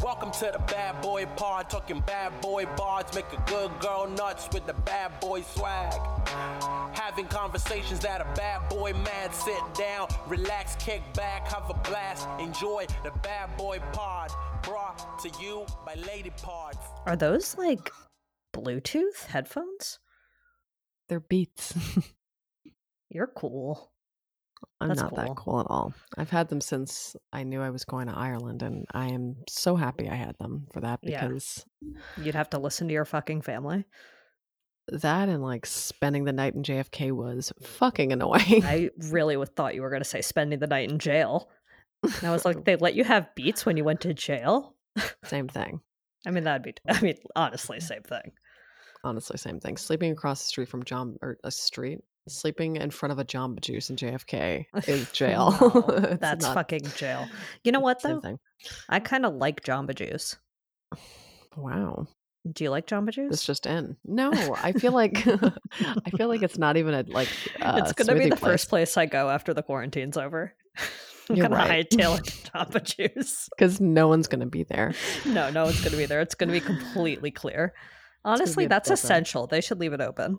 Welcome to the Bad Boy Pod, talking bad boy bards, make a good girl nuts with the bad boy swag. Having conversations that a bad boy man sit down, relax, kick back, have a blast, enjoy the Bad Boy Pod, brought to you by Lady Pods. Are those like Bluetooth headphones? They're Beats. You're cool. I'm That's not that cool at all. I've had them since I knew I was going to Ireland, and I am so happy I had them for that because You'd have to listen to your fucking family. that and like spending the night in JFK was fucking annoying. I really thought you were going to say spending the night in jail. And I was like, they let you have Beats when you went to jail? Same thing. I mean, honestly, same thing. Honestly, same thing. Sleeping across the street from sleeping in front of a Jamba Juice in JFK is jail. No, that's fucking jail. You know what, though? Thing. I kind of like Jamba Juice. Wow. Do you like Jamba Juice? It's just in. No, I feel like it's not even a like. It's gonna be the first place I go after the quarantine's over. I'm You're gonna right. hightail it to Jamba Juice Because no one's gonna be there. No one's gonna be there. It's gonna be completely clear. Honestly, that's essential. They should leave it open.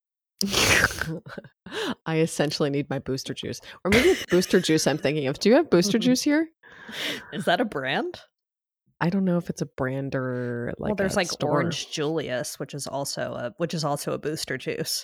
I essentially need my Booster Juice, or maybe it's Booster Juice I'm thinking of. Do you have Booster Juice here? Is that a brand? I don't know if it's a brand or like. Well, there's like store. Orange Julius, which is also a Booster Juice.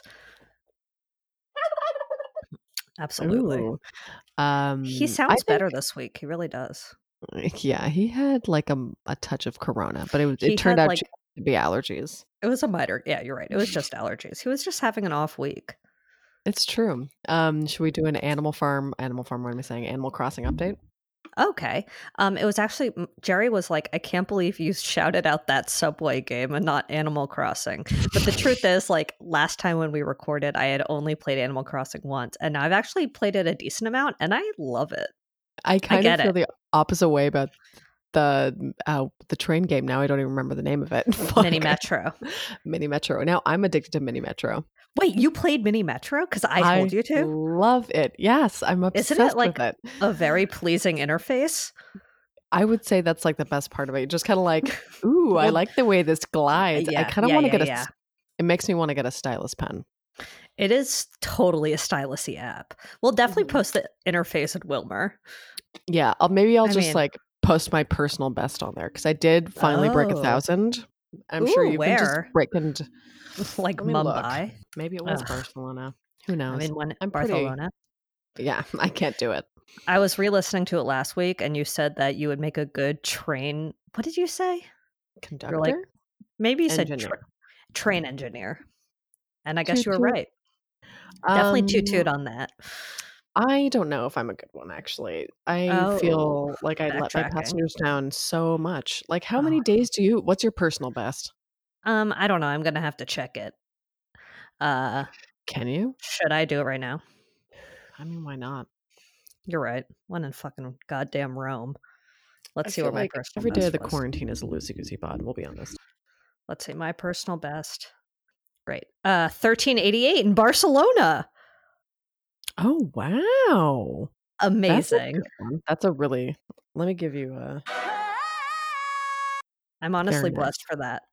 Absolutely. Ooh. He sounds better this week. He really does. Yeah, he had like a touch of corona, but it turned out to be allergies. It was a minor. Yeah, you're right. It was just allergies. He was just having an off week. It's true. Should we do an Animal Crossing update? Okay. It was actually, Jerry was like, I can't believe you shouted out that Subway game and not Animal Crossing. But the truth is, like, last time when we recorded, I had only played Animal Crossing once, and I've actually played it a decent amount, and I love it. I kind of feel the opposite way about the train game. Now I don't even remember the name of it. Mini Metro. Mini Metro. Now I'm addicted to Mini Metro. Wait, you played Mini Metro? Because I told you to. I love it. Yes, I'm obsessed Isn't it like with it. A very pleasing interface? I would say that's like the best part of it. You're just kind of like, ooh, I like the way this glides. I kind of want to get it makes me want to get a stylus pen. It is totally a stylus-y app. We'll definitely post the interface at Wilmer. Yeah, I'll just like post my personal best on there because I did finally break 1,000. I'm sure you've been just breaking like Mumbai. Look. Maybe it was Barcelona. Who knows? I mean, Barcelona. Yeah, I can't do it. I was re-listening to it last week, and you said that you would make a good train. What did you say? Conductor? Maybe you said train engineer. And I guess you were right. Definitely toot on that. I don't know if I'm a good one, actually. I feel like I let my passengers down so much. Like, how many days what's your personal best? I don't know. I'm going to have to check it. Can you? Should I do it right now? I mean, why not? You're right. When in fucking goddamn Rome. Let's see what my personal best every day of the was. Quarantine is a loosey-goosey pod, we'll be honest. Let's see. My personal best. Great. 1388 in Barcelona. Oh, wow. Amazing. That's a really... Let me give you a... I'm honestly blessed for that.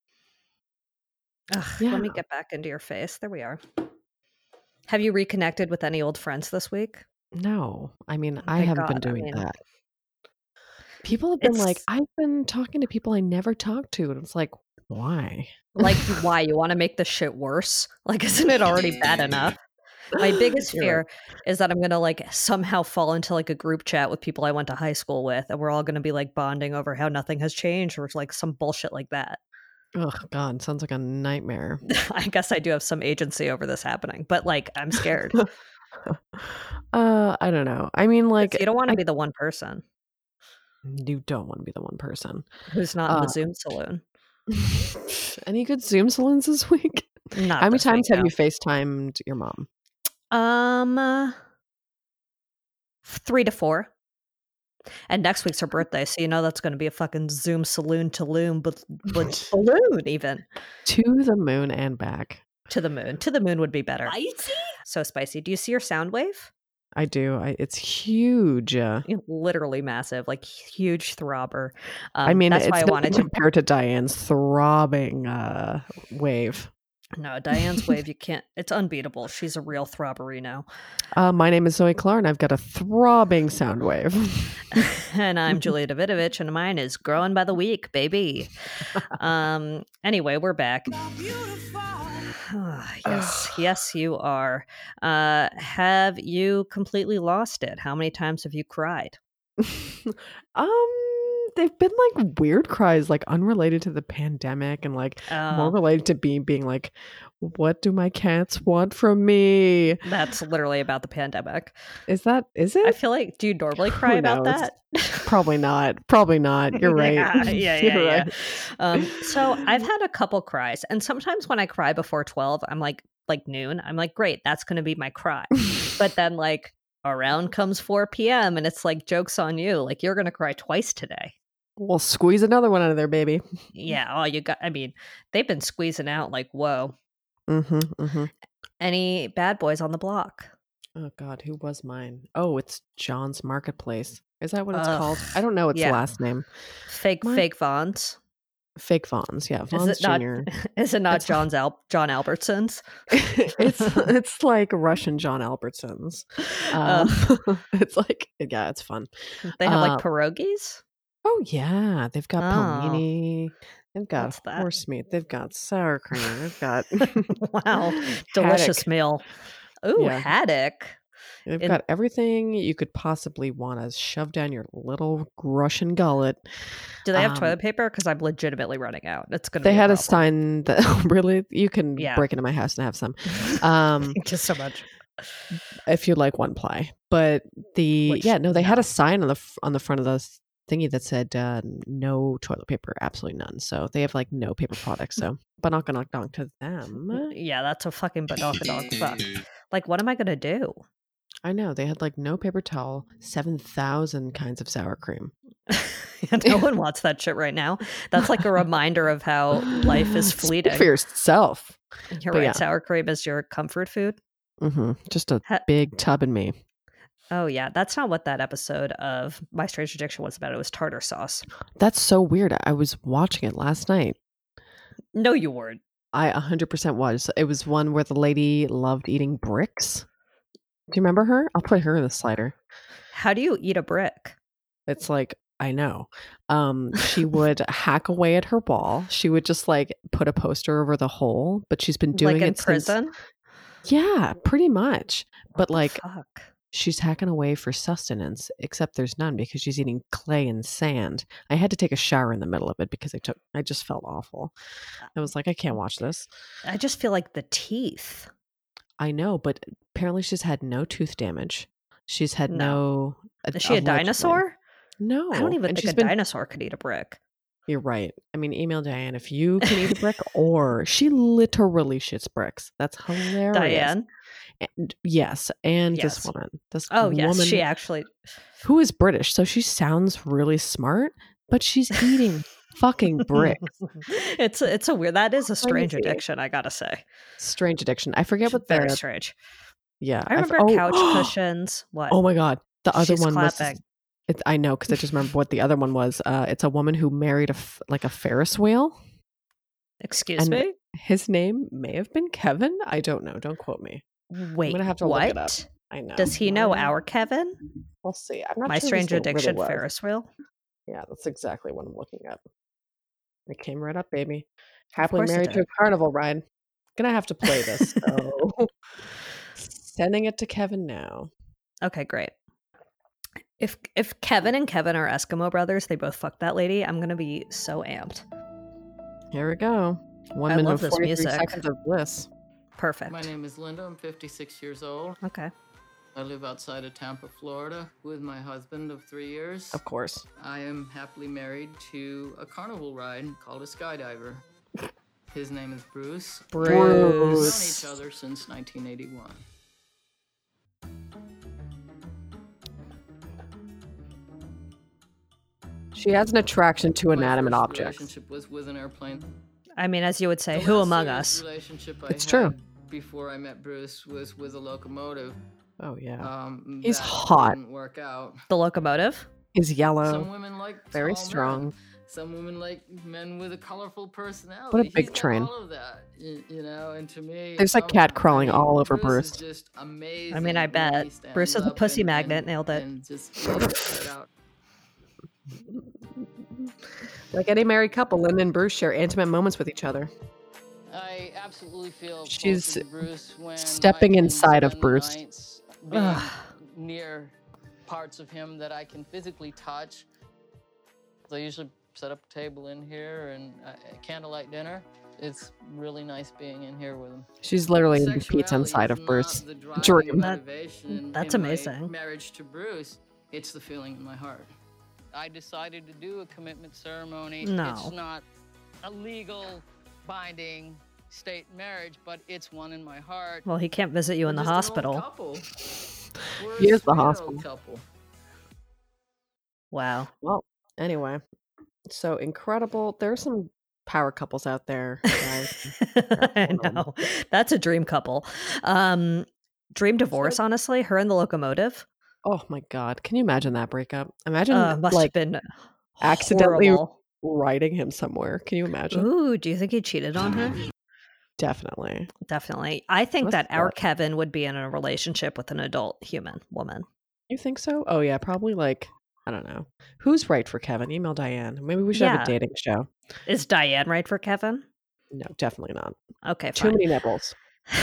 Let me get back into your face. There we are. Have you reconnected with any old friends this week? No. I mean, I haven't been doing that. People have been like, I've been talking to people I never talked to. And it's like, why? Like, why? You want to make the shit worse? Like, isn't it already bad enough? My biggest fear is that I'm going to like somehow fall into like a group chat with people I went to high school with, and we're all going to be like bonding over how nothing has changed or like some bullshit like that. Oh, God. Sounds like a nightmare. I guess I do have some agency over this happening, but like, I'm scared. I don't know. I mean, like, you don't want to be the one person. You don't want to be the one person who's not in the Zoom saloon. Any good Zoom saloons this week? Not How many times have you FaceTimed your mom? 3 to 4. And next week's her birthday, so you know that's going to be a fucking Zoom saloon to loom, but balloon even. To the moon and back. To the moon. To the moon would be better. Spicy? So spicy. Do you see your sound wave? I do. It's huge. Literally massive, like huge throbber. I mean, that's why it's I wanted to compare to Diane's throbbing wave. No, Diane's wave, you can't. It's unbeatable. She's a real throbberino. My name is Zoe Clark, and I've got a throbbing sound wave. And I'm Julia Davidovich, and mine is growing by the week, baby. Anyway, we're back. Yes, you are. Have you completely lost it? How many times have you cried? They've been like weird cries, like unrelated to the pandemic and like more related to being like, what do my cats want from me? That's literally about the pandemic. Is it? I feel like, do you normally cry about that? Probably not. You're right. Yeah. So I've had a couple cries, and sometimes when I cry before 12, I'm like noon, I'm like, great, that's going to be my cry. But then like around comes 4 p.m. and it's like, joke's on you. Like, you're going to cry twice today. We'll squeeze another one out of there, baby. Yeah. They've been squeezing out like, whoa. Any bad boys on the block? Oh God, who was mine? Oh, it's John's Marketplace. Is that what it's called? I don't know its last name. Fake Vons. Fake Vons, yeah. Vons Jr. Is it not John Albertsons? it's like Russian John Albertsons. It's like, yeah, it's fun. They have like pierogies? Oh yeah, they've got pelmeni. They've got horse meat. They've got sour cream. They've got wow, delicious meal. Ooh, haddock. They've got everything you could possibly want to shove down your little Russian gullet. Do they have toilet paper? Because I'm legitimately running out. It's gonna. They had a sign that really you can break into my house and have some. Just so much. If you like one ply, but they had a sign on the front of the thingy that said no toilet paper, absolutely none. So they have like no paper products. So knock to them. Yeah, that's a fucking fuck. Like, what am I gonna do? I know they had like no paper towel, 7,000 kinds of sour cream. No one wants that shit right now. That's like a reminder of how life is fleeting. Speak for yourself. You're right. Yeah. Sour cream is your comfort food. Just a big tub in me. Oh, yeah. That's not what that episode of My Strange Addiction was about. It was tartar sauce. That's so weird. I was watching it last night. No, you weren't. I 100% was. It was one where the lady loved eating bricks. Do you remember her? I'll put her in the slider. How do you eat a brick? It's like, I know. She would hack away at her wall. She would just like put a poster over the hole, but she's been doing like it in prison? Yeah, pretty much. But like, fuck? She's hacking away for sustenance, except there's none because she's eating clay and sand. I had to take a shower in the middle of it because I just felt awful. I was like, I can't watch this. I just feel like the teeth. I know, but apparently she's had no tooth damage. She's had no. Is she a dinosaur? No. I don't even think a dinosaur could eat a brick. You're right. I mean, email Diane if you can eat a brick, or she literally shits bricks. That's hilarious. Diane? Yes, and this woman. Yes, she actually, who is British, so she sounds really smart, but she's eating fucking bricks. It's a weird. That is a strange addiction, I gotta say. Strange addiction. I forget what very strange. Yeah, I remember couch cushions. What? Oh my god, the other one clapping. was. I know because I just remember what the other one was. It's a woman who married a Ferris wheel. Excuse me. His name may have been Kevin. I don't know. Don't quote me. Wait, I'm gonna have to look it up. I know. Does he know our Kevin? We'll see. I'm not My sure Strange Addiction really Ferris wheel. Yeah, that's exactly what I'm looking up. It came right up, baby. Happily married to a carnival ride. Gonna have to play this. So sending it to Kevin now. Okay, great. If Kevin and Kevin are Eskimo brothers, they both fucked that lady. I'm gonna be so amped. Here we go. 1 minute and 43 seconds of bliss. Perfect. My name is Linda. I'm 56 years old. Okay. I live outside of Tampa, Florida, with my husband of 3 years. Of course. I am happily married to a carnival ride called a skydiver. His name is Bruce. Bruce. We've known each other since 1981. She has an attraction to inanimate objects. Relationship was with an airplane. I mean, as you would say, who among us? Relationship it's true. Before I met Bruce was with a locomotive. Oh yeah. He's hot. Didn't work out. The locomotive? He's yellow. Some women like very tall strong. men. Some women like men with a colorful personality. What a big He's got train. all of that, you know, and to me, There's a cat crawling all over Bruce. Bruce. Is just amazing. I mean, I when bet. he stands Bruce is a up pussy magnet. Nailed it. And just it out. Like any married couple, Linda and Bruce share intimate moments with each other. I absolutely feel She's close to Bruce when stepping I can inside of spend Bruce. nights being near parts of him that I can physically touch. So I usually set up a table in here and candlelight dinner. It's really nice being in here with him. She's literally eating pizza inside of Bruce. Dream. That's amazing. Marriage to Bruce, it's the feeling in my heart. I decided to do a commitment ceremony. No. It's not a legal, binding state marriage, but it's one in my heart. Well, he can't visit you in the We're just an old hospital. couple. We're He a is the sweet old hospital. couple. Wow. Well, anyway, so incredible. There's some power couples out there, guys. I know. That's a dream couple. Dream divorce, honestly. Her and the locomotive. Oh my God. Can you imagine that breakup? Imagine Must like have been accidentally horrible. writing him somewhere. Can you imagine? Ooh, do you think he cheated on her? Definitely. Definitely. I think Must that our have. Kevin would be in a relationship with an adult human woman. You think so? Oh yeah, probably like, I don't know. Who's right for Kevin? Email Diane. Maybe we should have Yeah. a dating show. Is Diane right for Kevin? No, definitely not. Okay, Too fine. many nipples.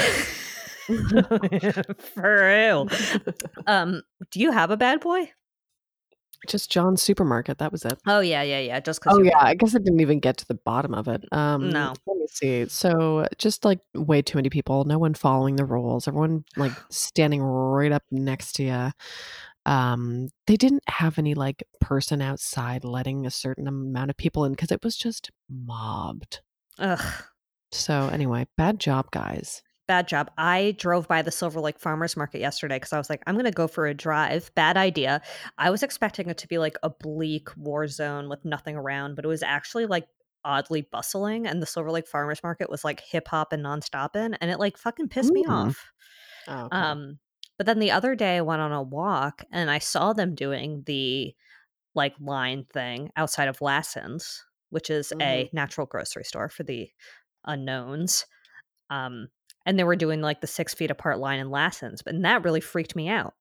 For real. Do you have a bad boy? Just John's Supermarket. That was it. Oh yeah. Just because. Oh yeah, I guess I didn't even get to the bottom of it. No. Let me see. So just like way too many people, no one following the rules, everyone like standing right up next to you. They didn't have any like person outside letting a certain amount of people in because it was just mobbed. Ugh. So anyway, bad job, guys. Bad job. I drove by the Silver Lake Farmers Market yesterday because I was like, I'm going to go for a drive. Bad idea. I was expecting it to be like a bleak war zone with nothing around, but it was actually like oddly bustling. And the Silver Lake Farmers Market was like hip hop and nonstopping, and it like fucking pissed me off. Oh, okay. But then the other day I went on a walk and I saw them doing the like line thing outside of Lassen's, which is a natural grocery store for the unknowns. And they were doing like the 6 feet apart line in Lassen's, and that really freaked me out.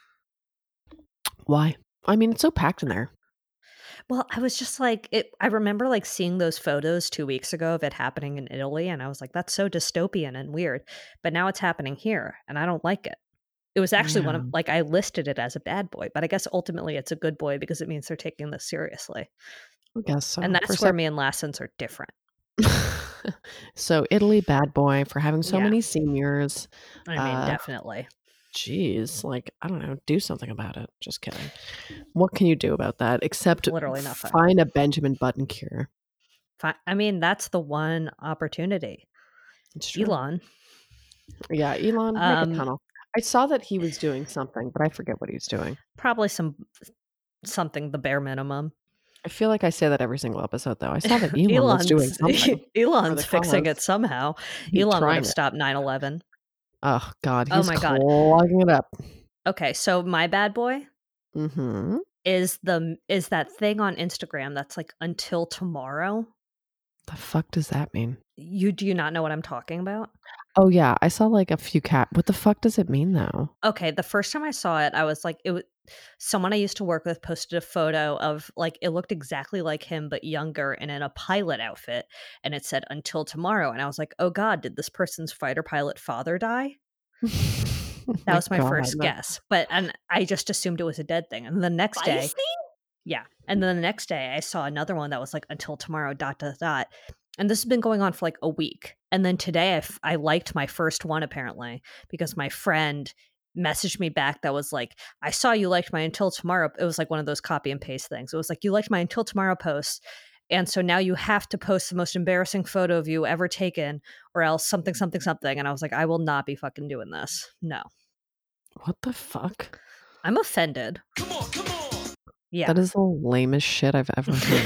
Why? I mean, it's so packed in there. Well, I was just like, I remember like seeing those photos 2 weeks ago of it happening in Italy, and I was like, that's so dystopian and weird. But now it's happening here, and I don't like it. It was actually one of like I listed it as a bad boy, but I guess ultimately it's a good boy because it means they're taking this seriously. I guess so. And that's where me and Lassen's are different. So Italy, bad boy for having so many seniors. I mean, definitely. Geez, like, I don't know, do something about it. Just kidding. What can you do about that except Literally nothing. Find a Benjamin Button cure? I mean, that's the one opportunity. It's true. Elon. Yeah, Elon, make a tunnel. I saw that he was doing something, but I forget what he was doing. Probably something the bare minimum. I feel like I say that every single episode, though. I saw that Elon was doing something. Elon's fixing it somehow. Elon would have stopped 9/11. Oh, God. He's my God. clogging it up. Okay, so my bad boy is that thing on Instagram that's like until tomorrow. The fuck does that mean? Do you not know what I'm talking about? Oh yeah, I saw like a few What the fuck does it mean though? Okay, the first time I saw it, I was like, someone I used to work with posted a photo of like it looked exactly like him but younger and in a pilot outfit, and it said until tomorrow, and I was like, oh God, did this person's fighter pilot father die? That was my first guess, and I just assumed it was a dead thing. And the next day, and then the next day I saw another one that was like until tomorrow ... And this has been going on for like a week. And then today I liked my first one apparently because my friend messaged me back that was like, I saw you liked my until tomorrow. It was like one of those copy and paste things. It was like, you liked my until tomorrow post. And so now you have to post the most embarrassing photo of you ever taken or else something. And I was like, I will not be fucking doing this. No. What the fuck? I'm offended. Come on. Yeah. That is the lamest shit I've ever heard.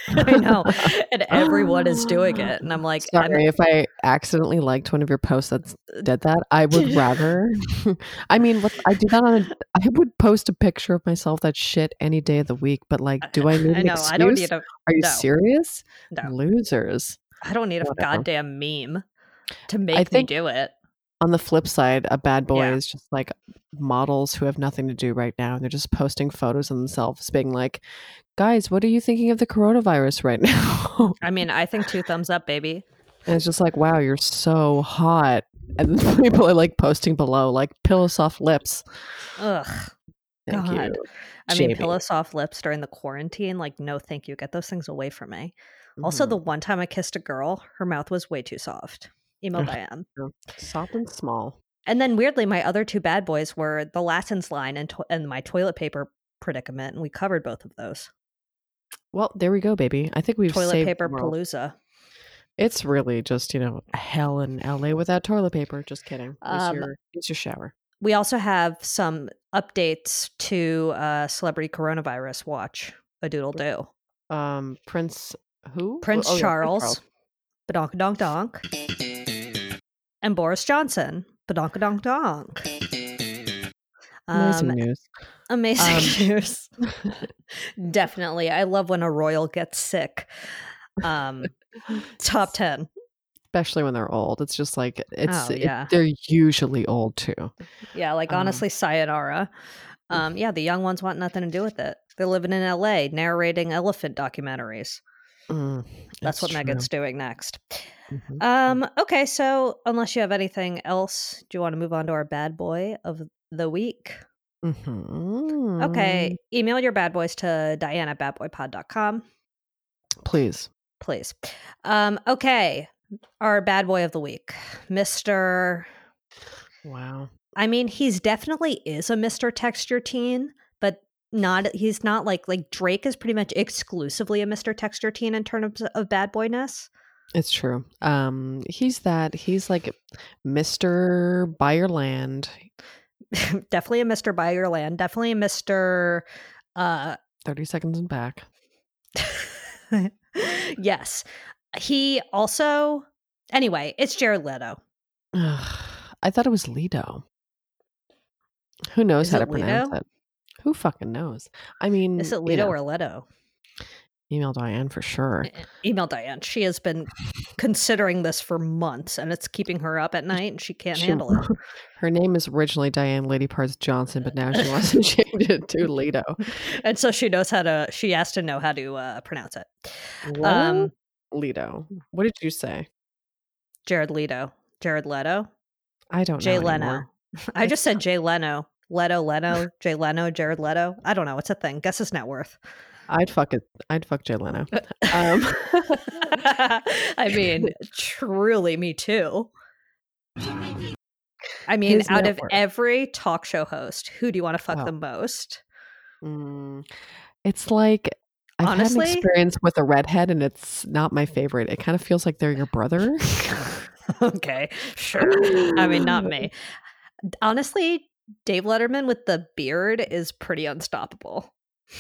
I know. And everyone is doing it. And I'm like, sorry if I accidentally liked one of your posts that did that. I would rather. I mean, I do that I would post a picture of myself that shit any day of the week. But like, do I need an excuse? I don't need Are you serious? No. Losers. I don't need a goddamn meme to make me do it. On the flip side, a bad boy is just like models who have nothing to do right now. And they're just posting photos of themselves being like, guys, what are you thinking of the coronavirus right now? I mean, I think 2 thumbs up, baby. And it's just like, wow, you're so hot. And then people are like posting below, like pillow soft lips. Ugh. Thank God. you. I mean, pillow soft lips during the quarantine, like, no, thank you. Get those things away from me. Also, the one time I kissed a girl, her mouth was way too soft. Email Diane. Soft and small. And then weirdly, my other 2 bad boys were the Latins line and my toilet paper predicament, and we covered both of those. Well, there we go, baby. I think we've toilet saved paper palooza. It's really just, hell in LA without toilet paper. Just kidding. It's your shower. We also have some updates to Celebrity Coronavirus Watch, a doodle do. Prince who? Prince Charles. Badonk donk donk. And Boris Johnson. Badonk donk donk. Amazing news. Amazing news. Definitely. I love when a royal gets sick. Top 10. Especially when they're old. It's just like, they're usually old too. Yeah, like honestly, sayonara. The young ones want nothing to do with it. They're living in LA, narrating elephant documentaries. That's what Meghan's doing next. Okay, so unless you have anything else, do you want to move on to our bad boy of the week? Okay, email your bad boys to diane@badboypod.com. Please. Okay, our bad boy of the week, Mr. Wow. I mean, he's definitely is a Mr. Texture teen, but he's not like Drake is pretty much exclusively a Mr. Texture teen in terms of bad boyness. It's true. He's like Mr. Buy Your Land. Definitely a Mr. Buy Your Land. Definitely a Mr. 30 Seconds and Back. Yes. He also, anyway, it's Jared Leto. I thought it was Leto. Who knows how to pronounce it? Who fucking knows? I mean, is it Leto or Leto? Email Diane for sure. Email Diane. She has been considering this for months, and it's keeping her up at night, and she can't handle it. Her name is originally Diane Lady Parts Johnson, but now she wants to change it to Leto. And so she has to know how to pronounce it. What? Leto. What did you say? Jared Leto. Jared Leto? I don't know. Jay Leno. I just said Jay Leno. Leno, Jay Leno, Jared Leto. I don't know. It's a thing. Guess his net worth. I'd fuck Jay Leno. I mean, truly, me too. I mean, his out of every talk show host, who do you want to fuck the most? It's like, honestly, I've had an experience with a redhead, and it's not my favorite. It kind of feels like they're your brother. Okay, sure. I mean, not me. Honestly, Dave Letterman with the beard is pretty unstoppable.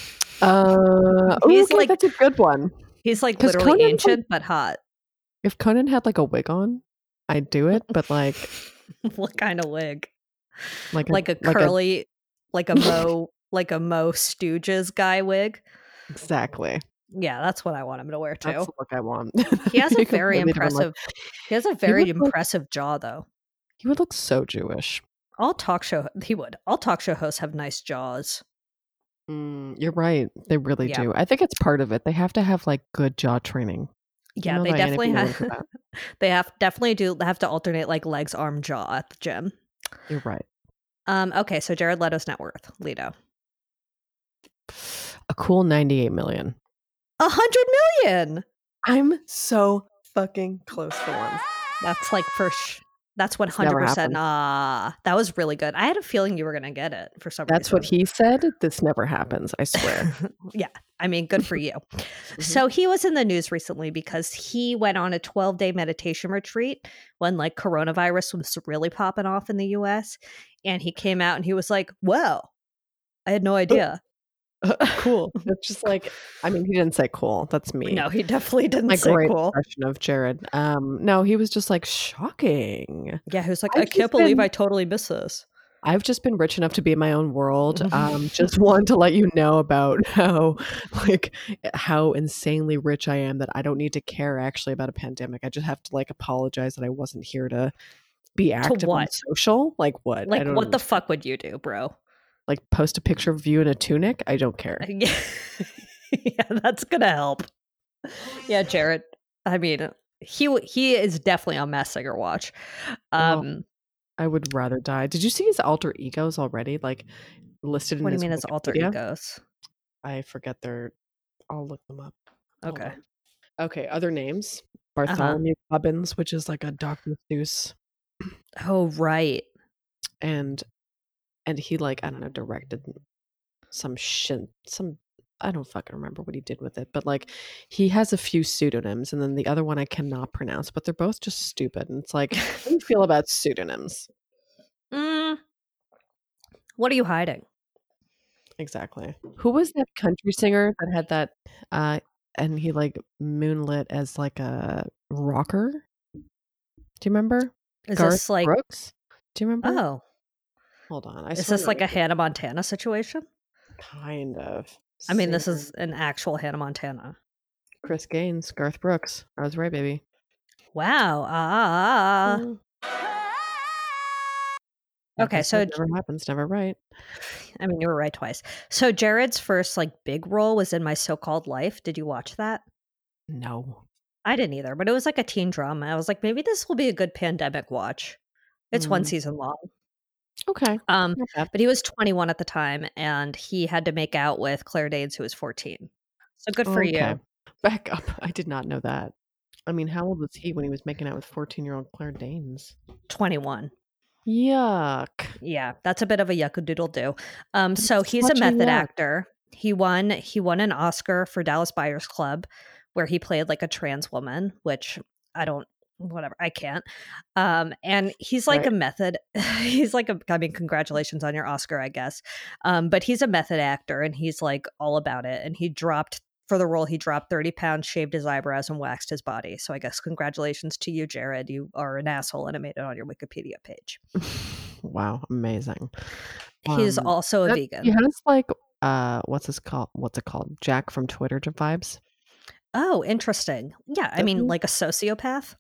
He's like, that's a good one. He's like literally Conan, ancient but hot. If Conan had like a wig on, I'd do it. But like, what kind of wig? Like a curly, like a Mo Stooges guy wig. Exactly. Yeah, that's what I want him to wear too. That's the look I want. He has a very impressive. He has a very impressive jaw, though. He would look so Jewish. All talk show hosts have nice jaws. You're right. They really do. I think it's part of it. They have to have like good jaw training. Yeah, they definitely have. They have to alternate like legs, arm, jaw at the gym. You're right. Okay, so Jared Leto's net worth, Leto. A cool 98 million. 100 million. I'm so fucking close for once. That's like that's 100%. That was really good. I had a feeling you were going to get it for some reason. That's what he said. This never happens, I swear. Yeah. I mean, good for you. So he was in the news recently because he went on a 12-day meditation retreat when like coronavirus was really popping off in the US. And he came out and he was like, well, I had no idea. Cool. It's just like, I mean, he didn't say cool. That's me. No, he definitely didn't My say great cool. impression of Jared. No, he was just like shocking. Yeah, he was like, I've I can't just believe been- I totally miss this. I've just been rich enough to be in my own world. Just want to let you know about how insanely rich I am that I don't need to care actually about a pandemic. I just have to like apologize that I wasn't here to be active and what? social. Like what? Like, I don't what the understand. fuck would you do, bro? Like post a picture of you in a tunic? I don't care. Yeah, yeah, that's gonna help. Yeah, Jared. I mean, he is definitely on Masked Singer watch. Well, I would rather die. Did you see his alter egos already? Like listed in What do you his mean his alter Wikipedia? egos? I forget their. I'll look them up. Hold Okay. on. Okay. Other names: Bartholomew Clubbins, which is like a Dr. Seuss, Oh, right. and he like I don't know directed some shit. Some I don't fucking remember what he did with it, but like he has a few pseudonyms, and then the other one I cannot pronounce. But they're both just stupid, and it's like, how do you feel about pseudonyms? What are you hiding? Exactly. Who was that country singer that had that and he like moonlit as like a rocker? Do you remember? Is Garth this like Brooks? Do you remember? Oh, Hold on. I is swear this to like a God, Hannah Montana situation? kind of. I mean, this Singer. is an actual Hannah Montana. Chris Gaines, Garth Brooks. I was right, baby. Wow. Mm. Like Okay, I so said, never happens, never right. I mean, you were right twice. So Jared's first like big role was in My So-Called Life. Did you watch that? No. I didn't either, but it was like a teen drama. I was like, maybe this will be a good pandemic watch. It's one season long. Okay. Not bad. But he was 21 at the time, and he had to make out with Claire Danes, who was 14. So good for Okay. you. Back up. I did not know that. I mean, how old was he when he was making out with 14-year-old Claire Danes? 21. Yuck. Yeah, that's a bit of a yuckadoodle-doo. So he's a such a method yuck. actor. He won an Oscar for Dallas Buyers Club, where he played like a trans woman, which I don't, whatever, I can't. And he's like Right. a method. He's like I mean, congratulations on your Oscar, I guess. But he's a method actor, and he's like all about it. And for the role, he dropped 30 pounds, shaved his eyebrows, and waxed his body. So I guess congratulations to you, Jared. You are an asshole, and it made it on your Wikipedia page. Wow, amazing. He's also a vegan. He has like what's it called? Jack from Twitter vibes. Oh, interesting. Yeah, I mean, like a sociopath.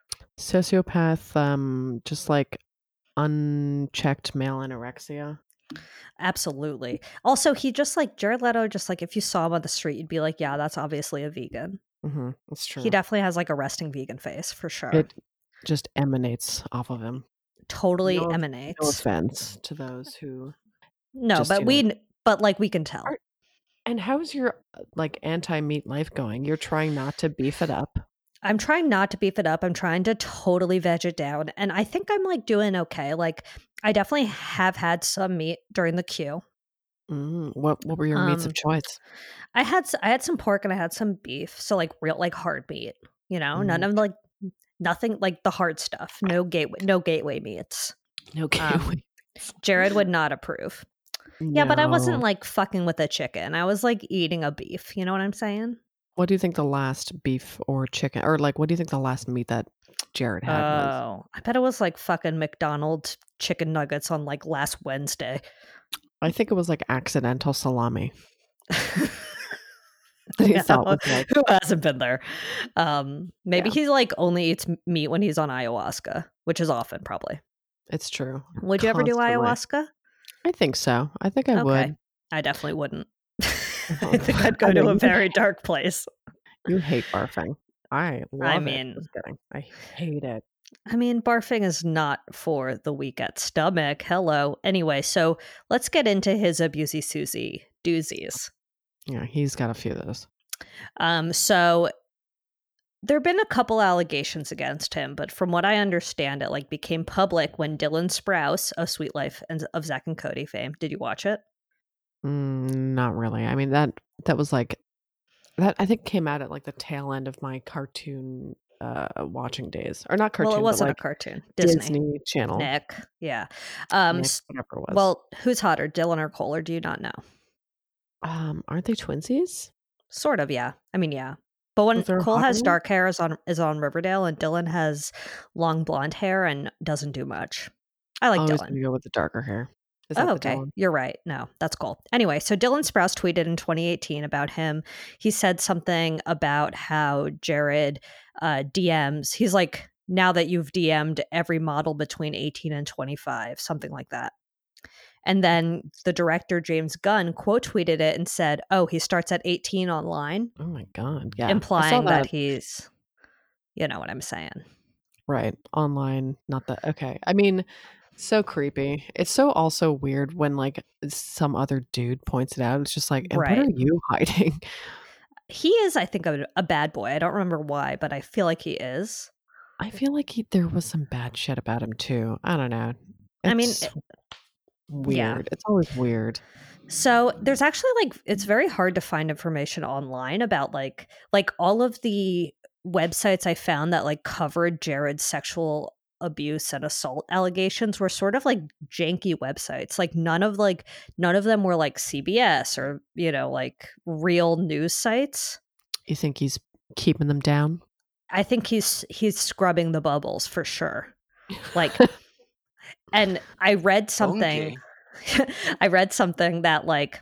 Sociopath, just like unchecked male anorexia. Absolutely. Also, he just like Jared Leto, just like if you saw him on the street, you'd be like, yeah, that's obviously a vegan. Mm-hmm. That's true. He definitely has like a resting vegan face for sure. It just emanates off of him. Totally No emanates. offense to those who. No, just, but we can tell. And how's your like anti-meat life going? You're trying not to beef it up. I'm trying not to beef it up. I'm trying to totally veg it down. And I think I'm like doing okay. Like I definitely have had some meat during the queue. What were your meats of choice? I had some pork and I had some beef. So like real like hard meat, you know, none of like nothing like the hard stuff. No gateway meats. No gateway. Jared would not approve. Yeah, but I wasn't like fucking with a chicken. I was like eating a beef. You know what I'm saying? What do you think the last beef or chicken, or like, what do you think the last meat that Jared had was? Oh, I bet it was like fucking McDonald's chicken nuggets on like last Wednesday. I think it was like accidental salami. Yeah, thought was like, who hasn't been there? Maybe he like only eats meat when he's on ayahuasca, which is often probably. It's true. Would you ever do Constantly. ayahuasca? I think so. I think I would. I definitely wouldn't. I think I'd go to a very dark place. You hate barfing. I love mean, it. Just kidding. I hate it. I mean, barfing is not for the weak at stomach. Hello. Anyway, so let's get into his abusey Susie doozies. Yeah, he's got a few of those. So there have been a couple allegations against him, but from what I understand, it like became public when Dylan Sprouse of Sweet Life and of Zack and Cody fame. Did you watch it? Not really. I mean, that was like that. I think came out at like the tail end of my cartoon watching days, or not cartoon. Well, it wasn't but, like, a cartoon. Disney Channel. Nick. Yeah. Nick, whatever it was. Well, who's hotter, Dylan or Cole, or do you not know? Aren't they twinsies? Sort of, yeah. I mean, yeah. But when Was there a Cole hotter has one? dark hair is on Riverdale, and Dylan has long blonde hair and doesn't do much. I like I was Dylan. gonna go with the darker hair. Is Oh, that the okay. Dylan? You're right. No, that's cool. Anyway, so Dylan Sprouse tweeted in 2018 about him. He said something about how Jared DMs. He's like, now that you've DM'd every model between 18 and 25, something like that. And then the director, James Gunn, quote tweeted it and said, oh, he starts at 18 online, Oh my god, yeah. I saw implying that that. he's, you know what I'm saying. Right. Online, not that. Okay. I mean, so creepy. It's so also weird when like some other dude points it out. It's just like, and what are Right. you hiding? He is, I think, a bad boy. I don't remember why, but I feel like he is. I feel like there was some bad shit about him too. I don't know. I mean, It's yeah. weird. It's always weird. So there's actually like it's very hard to find information online about like all of the websites I found that like covered Jared's sexual abuse and assault allegations were sort of like janky websites. Like none of them were like CBS or, you know, like real news sites. You think he's keeping them down? I think he's scrubbing the bubbles for sure. Like and I read something I read something that like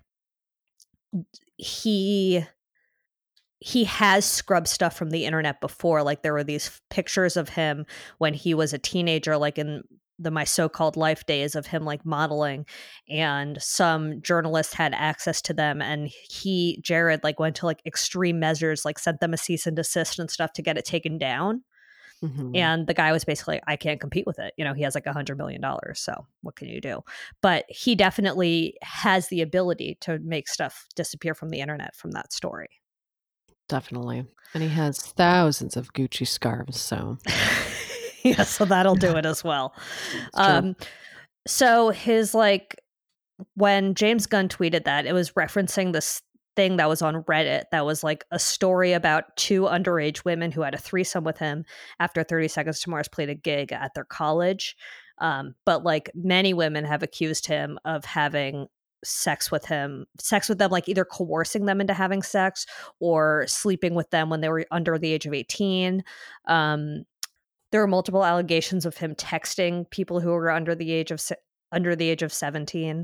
he has scrubbed stuff from the internet before. Like there were these pictures of him when he was a teenager, like in the My So-Called Life days of him like modeling, and some journalists had access to them, and Jared like went to like extreme measures, like sent them a cease and desist and stuff to get it taken down. Mhm. And the guy was basically like, I can't compete with it. You know, he has like $100 million. So what can you do? But he definitely has the ability to make stuff disappear from the internet from that story. Definitely. And he has thousands of Gucci scarves, so Yeah, so that'll do it as well. So his like when James Gunn tweeted that, it was referencing this thing that was on Reddit that was like a story about two underage women who had a threesome with him after 30 Seconds to Mars played a gig at their college. But like many women have accused him of having sex with them, like either coercing them into having sex or sleeping with them when they were under the age of 18. There were multiple allegations of him texting people who were under the age of 17.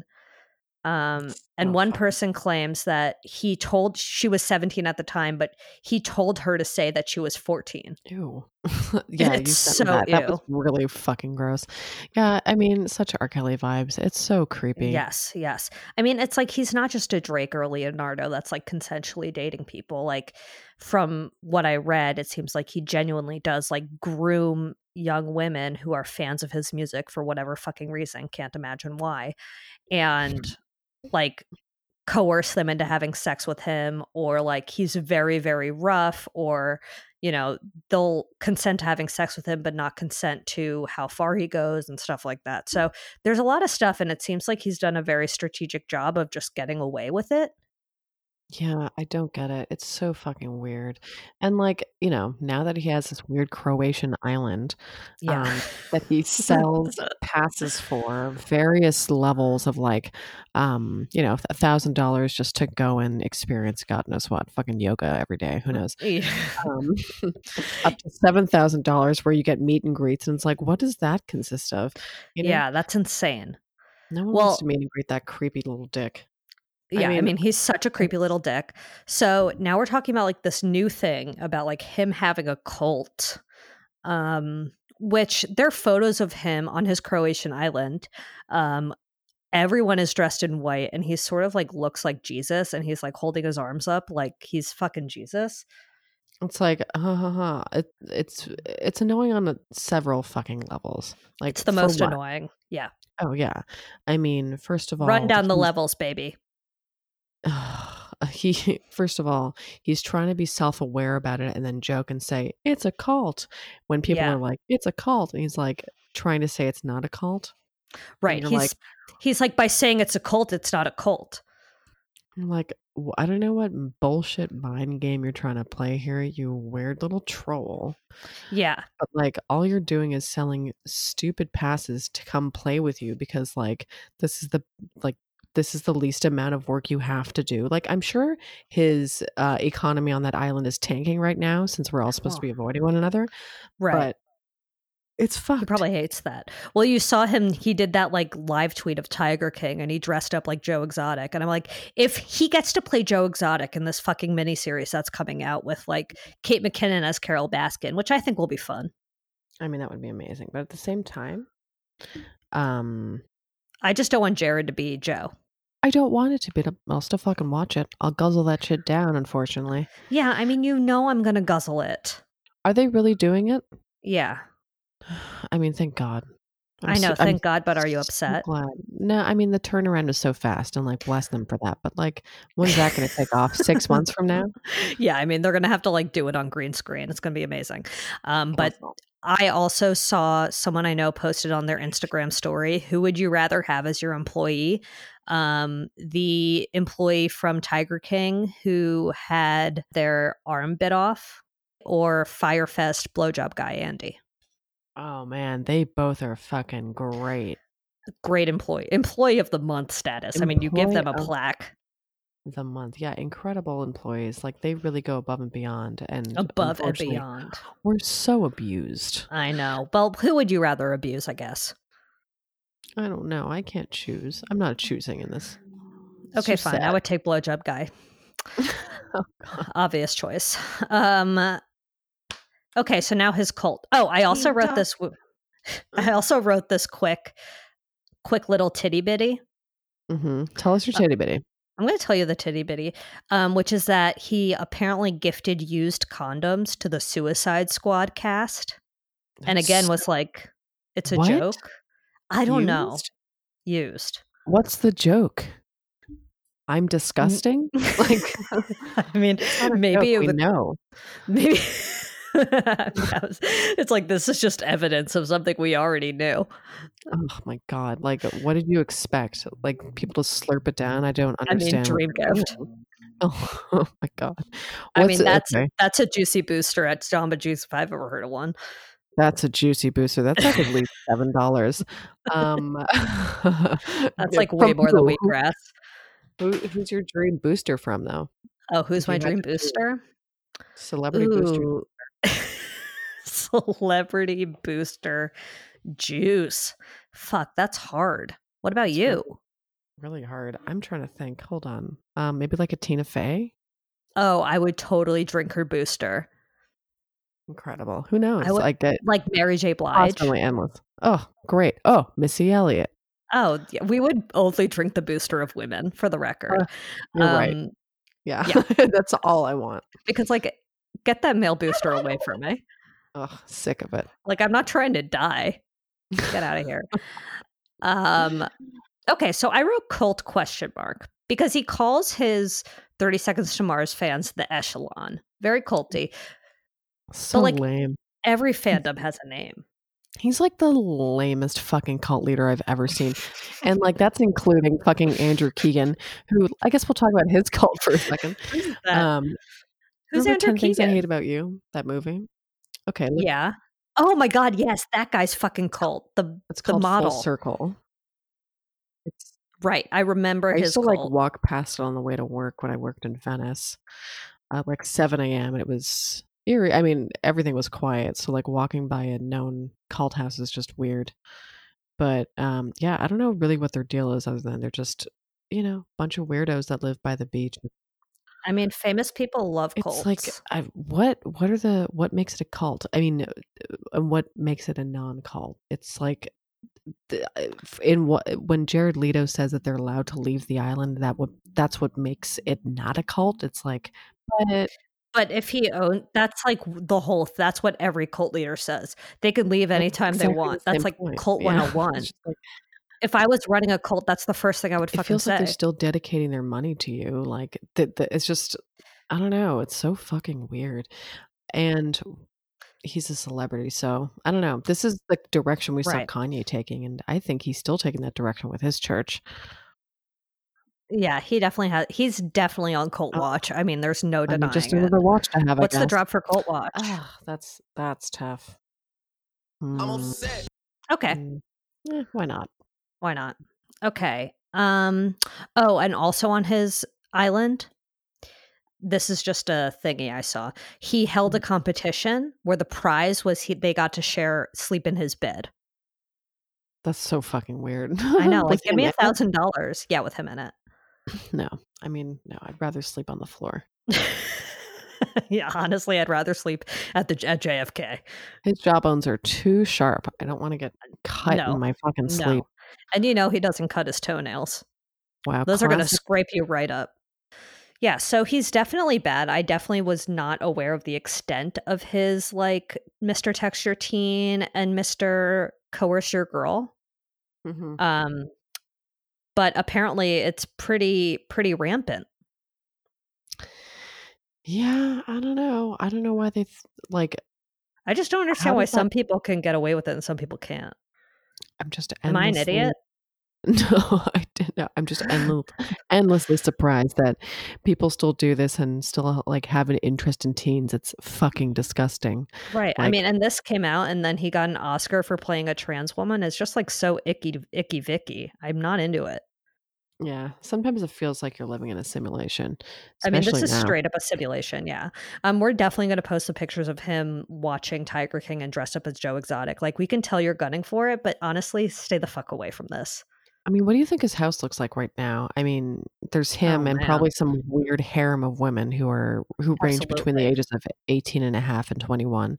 And one person claims that she was 17 at the time, but he told her to say that she was 14. Ew. Yeah, It's you sent me so that. That was ew. really fucking gross. Yeah, I mean, such R. Kelly vibes. It's so creepy. Yes. I mean, it's like he's not just a Drake or a Leonardo that's like consensually dating people. Like from what I read, it seems like he genuinely does like groom young women who are fans of his music for whatever fucking reason. Can't imagine why. And like coerce them into having sex with him, or like he's very, very rough, or, you know, they'll consent to having sex with him but not consent to how far he goes and stuff like that. So there's a lot of stuff, and it seems like he's done a very strategic job of just getting away with it. Yeah, I don't get it. It's so fucking weird. And like, you know, now that he has this weird Croatian island Yeah. that he sells passes for various levels of like you know, $1,000 just to go and experience God knows what, fucking yoga every day, who knows. Yeah. Up to $7,000 where you get meet and greets, and it's like, what does that consist of? You know? Yeah, that's insane. No one Well, wants to meet and greet that creepy little dick. yeah, I mean, he's such a creepy little dick. So now we're talking about like this new thing about like him having a cult, which there are photos of him on his Croatian island. Everyone is dressed in white, and he sort of like looks like Jesus, and he's like holding his arms up like he's fucking Jesus. It's like, it's annoying on several fucking levels. Like, It's the for most what? annoying. Yeah. Oh yeah. I mean, first of all, Run down the levels, baby. First of all, he's trying to be self-aware about it and then joke and say it's a cult when people Yeah. are like, it's a cult, and he's like trying to say it's not a cult. Right. And He's like, by saying it's a cult, it's not a cult. I'm like, I don't know what bullshit mind game you're trying to play here, you weird little troll. Yeah. But like, all you're doing is selling stupid passes to come play with you because like this is the like this is the least amount of work you have to do. Like, I'm sure his economy on that island is tanking right now since we're all supposed to be avoiding one another. Right. But it's fucked. He probably hates that. Well, you saw him, he did that like live tweet of Tiger King and he dressed up like Joe Exotic. And I'm like, if he gets to play Joe Exotic in this fucking miniseries that's coming out with like Kate McKinnon as Carol Baskin, which I think will be fun. I mean, that would be amazing. But at the same time, I just don't want Jared to be Joe. I don't want it to be. I'll still fucking watch it. I'll guzzle that shit down, unfortunately. Yeah, I mean, you know I'm going to guzzle it. Are they really doing it? Yeah. I mean, thank God. I know, thank God, but are you upset? So glad. No, I mean, the turnaround was so fast, and like, bless them for that. But like, when's that going to take off? 6 months from now? Yeah, I mean, they're going to have to like do it on green screen. It's going to be amazing. But I also saw someone I know posted on their Instagram story, who would you rather have as your employee? The employee from Tiger King who had their arm bit off, or Firefest blowjob guy, Andy? Oh man, they both are fucking great. Great employee of the month status. I mean, you give them a plaque. The month, yeah, incredible employees. Like, they really go above and beyond, and above and beyond. We're so abused. I know. Well, who would you rather abuse? I guess. I don't know. I can't choose. I'm not choosing in this. It's okay, fine. Sad. I would take blowjob guy. Oh, obvious choice. Okay, so now his cult. Oh, I also wrote this. I also wrote this quick little titty bitty. Mm-hmm. Tell us your titty bitty. I'm going to tell you the titty bitty, which is that he apparently gifted used condoms to the Suicide Squad cast, and again was like, "It's a joke." I don't know. Used. What's the joke? I'm disgusting. Like, I mean, maybe it would. No, maybe. It's like, this is just evidence of something we already knew. Oh my God. Like, what did you expect? Like, people to slurp it down? I don't understand. I mean, dream gift. Oh my God. I mean, that's a juicy booster at Jamba Juice if I've ever heard of one. That's a juicy booster. That's like at least $7. That's like way more than wheatgrass. Who's your dream booster from, though? Oh, who's my dream booster? Celebrity booster. Celebrity booster juice. Fuck, that's hard. What about you? Really hard. I'm trying to think. Hold on. Maybe like a Tina Fey? Oh, I would totally drink her booster. Incredible. Who knows? I would, like Mary J. Blige. Constantly endless. Oh, great. Oh, Missy Elliott. Oh, yeah. We would only drink the booster of women, for the record. You're right. Yeah. That's all I want. Because, like, get that male booster away from me. Ugh, sick of it. Like, I'm not trying to die. Get out of here. Okay, so I wrote cult ? Because he calls his 30 Seconds to Mars fans the Echelon. Very culty. So lame. Every fandom has a name. He's like the lamest fucking cult leader I've ever seen. And like, that's including fucking Andrew Keegan, who, I guess we'll talk about his cult for a second. Who's Andrew 10 Things I Keegan? Hate About You, that movie. Okay. Yeah. Oh my God, yes, that guy's fucking cult. It's called model. Full Circle. It's right. I remember I his used to cult. like walk past it on the way to work when I worked in Venice at like 7 a.m. and it was eerie. I mean, everything was quiet. So like walking by a known cult house is just weird. But yeah, I don't know really what their deal is other than they're just, a bunch of weirdos that live by the beach. I mean, famous people love cults. It's like, what makes it a cult? I mean, and what makes it a non-cult? It's like, when Jared Leto says that they're allowed to leave the island, that's what makes it not a cult. It's like, but if he owned, that's like that's what every cult leader says. They can leave anytime they want. That's like cult 101. If I was running a cult, that's the first thing I would fucking say. It feels like they're still dedicating their money to you. Like, it's just, I don't know. It's so fucking weird. And he's a celebrity, so I don't know. This is the direction we saw Kanye taking, and I think he's still taking that direction with his church. Yeah, he definitely has. He's definitely on Cult Watch. I mean, there's no denying just another watch to have. What's the drop for Cult Watch? Oh, that's tough. I'm upset. Okay. Why not? Why not? Okay. Oh, and also on his island, this is just a thingy I saw. He held a competition where the prize was they got to sleep in his bed. That's so fucking weird. I know, like, With give him me in it? $1,000. Yeah, with him in it. No, I mean, no. I'd rather sleep on the floor. Yeah, honestly, I'd rather sleep at JFK. His jawbones are too sharp. I don't want to get cut No, in my fucking sleep. And he doesn't cut his toenails. Wow, Those are going to classic. scrape you right up. Yeah, so he's definitely bad. I definitely was not aware of the extent of his, like, Mr. Text Your Teen and Mr. Coerce Your Girl. Mm-hmm. But apparently it's pretty rampant. Yeah, I don't know. I don't know why they I just don't understand why some people can get away with it and some people can't. I'm just Am I an idiot? No, I didn't. I'm just endlessly surprised that people still do this and still like have an interest in teens. It's fucking disgusting. Right. Like, I mean, and this came out and then he got an Oscar for playing a trans woman. It's just like so icky Vicky. I'm not into it. Yeah. Sometimes it feels like you're living in a simulation. I mean, this is now. straight up a simulation. Yeah. We're definitely going to post the pictures of him watching Tiger King and dressed up as Joe Exotic. Like, we can tell you're gunning for it, but honestly, stay the fuck away from this. I mean, what do you think his house looks like right now? I mean, there's him and probably some weird harem of women who range between the ages of 18 and a half and 21.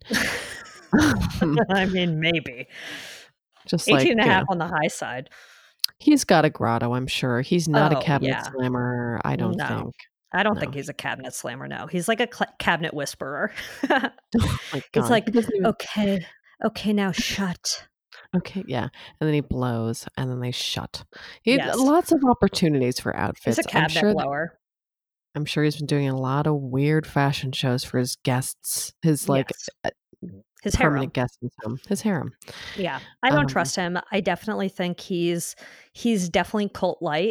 I mean, maybe. Just 18 and a half on the high side. He's got a grotto, I'm sure. He's not a cabinet slammer, I don't think. I don't think he's a cabinet slammer, no. He's like a cabinet whisperer. Oh my God. It's like, okay, now shut. Okay, yeah. And then he blows, and then they shut. He had lots of opportunities for outfits. He's a cabinet blower. I'm sure he's been doing a lot of weird fashion shows for his guests. His permanent guests in him. His harem. Yeah, I don't trust him. I definitely think he's definitely cult light.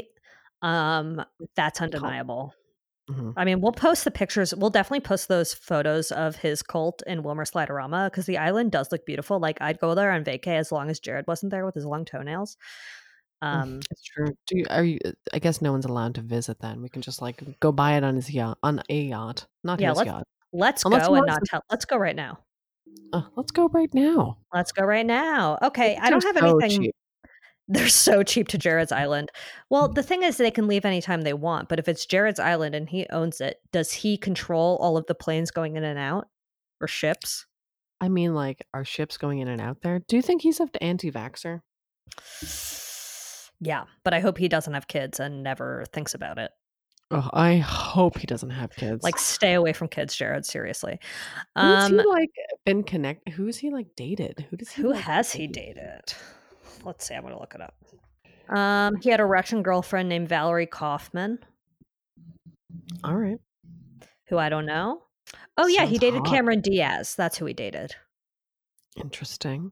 That's undeniable. Mm-hmm. I mean, we'll post the pictures. We'll definitely post those photos of his cult in Wilmer Sliderama because the island does look beautiful. Like, I'd go there on vacay as long as Jared wasn't there with his long toenails. It's true. I guess no one's allowed to visit then. We can just like go buy it on a yacht, not his yacht. Let's go and not tell. Let's go right now. Let's go right now. Let's go right now. Okay, I don't have anything. Cheap. They're so cheap to Jared's Island. Well, the thing is, they can leave anytime they want. But if it's Jared's Island and he owns it, does he control all of the planes going in and out or ships? I mean, like, are ships going in and out there? Do you think he's an anti-vaxxer? Yeah, but I hope he doesn't have kids and never thinks about it. Oh, I hope he doesn't have kids. Like, stay away from kids, Jared. Seriously. Who's he like been connected? Who's he like dated? Who has he dated? Let's see. I'm going to look it up. He had a Russian girlfriend named Valerie Kaufman. All right. Who I don't know. Oh, yeah. He dated Cameron Diaz. That's who he dated. Interesting.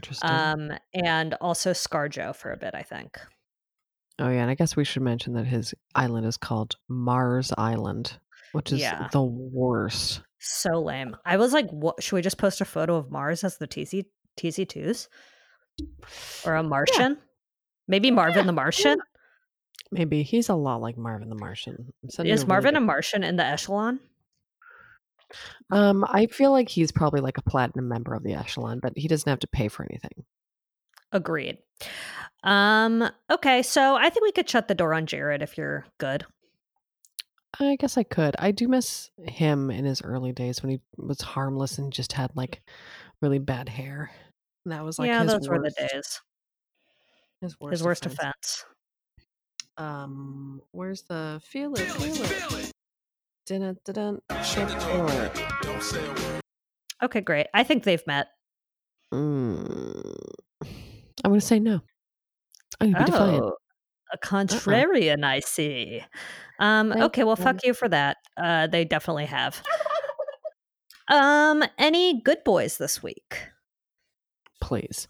And also ScarJo for a bit, I think. Oh, yeah. And I guess we should mention that his island is called Mars Island, which is the worst. So lame. I was like, what? Should we just post a photo of Mars as the TC2s? Or a Martian? Yeah. Maybe Marvin the Martian? Maybe. He's a lot like Marvin the Martian. Is Marvin a Martian in the Echelon? I feel like he's probably like a platinum member of the Echelon, but he doesn't have to pay for anything. Agreed. Okay, so I think we could shut the door on Jared if you're good. I guess I could. I do miss him in his early days when he was harmless and just had like really bad hair. And that was like those were the days. His worst offense. Where's the feel it? Dun-dun-dun-dun. Okay, great. I think they've met. I'm going to say no. I'm going to be defiant. A contrarian, I see. Okay, well, fuck you for that. They definitely have. Any good boys this week? Please.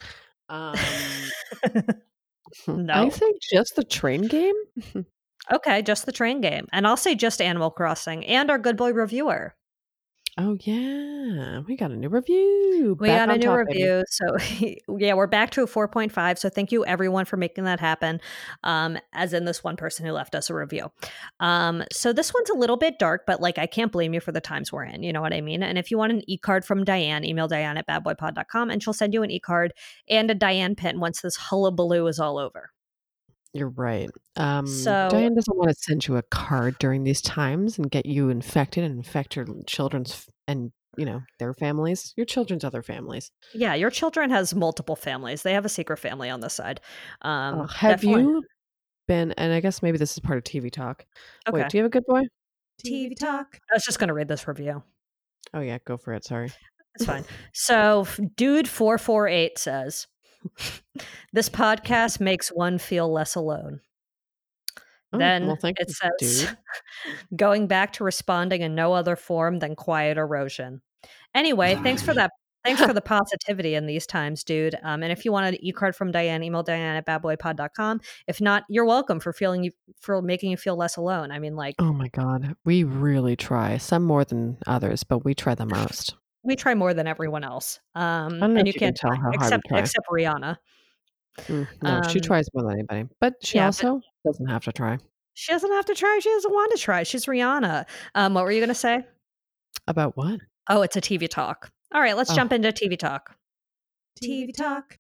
No. I think just the train game. Okay, just the train game. And I'll say just Animal Crossing and our good boy reviewer. Oh yeah, we got a new review. We Back got a on new top, baby. review. So yeah, we're back to a 4.5. So thank you everyone for making that happen. As in this one person who left us a review. So this one's a little bit dark, but like I can't blame you for the times we're in. You know what I mean? And if you want an e-card from Diane, email Diane at badboypod.com and she'll send you an e-card and a Diane pin once this hullabaloo is all over. You're right. So Diane doesn't want to send you a card during these times and get you infected and infect your children's and their families, your children's other families. yeah, your children has multiple families. They have a secret family on this side. Have Definitely. you been? And I guess maybe this is part of TV talk. Okay. Wait, do you have a good boy? TV talk. I was just going to read this review. Oh yeah, go for it. Sorry. It's fine. So, dude 448 says, "This podcast makes one feel less alone." Oh, Then well, thank it you, says, dude. "Going back to responding in no other form than quiet erosion." Anyway, thanks for that. Thanks for the positivity in these times, dude. And if you want an e-card from Diane, email Diane at badboypod.com. If not, you're welcome for making you feel less alone. I mean, like, Oh my God, we really try. Some more than others, but we try the most. we try more than everyone else. I don't know And if you can can't tell how hard we try. except Rihanna. No, she tries more than anybody, but she yeah, also doesn't have to try. She doesn't have to try. She doesn't want to try. She's Rihanna. What were you going to say? About what? Oh, it's a TV talk. All right, let's jump into TV talk. TV talk.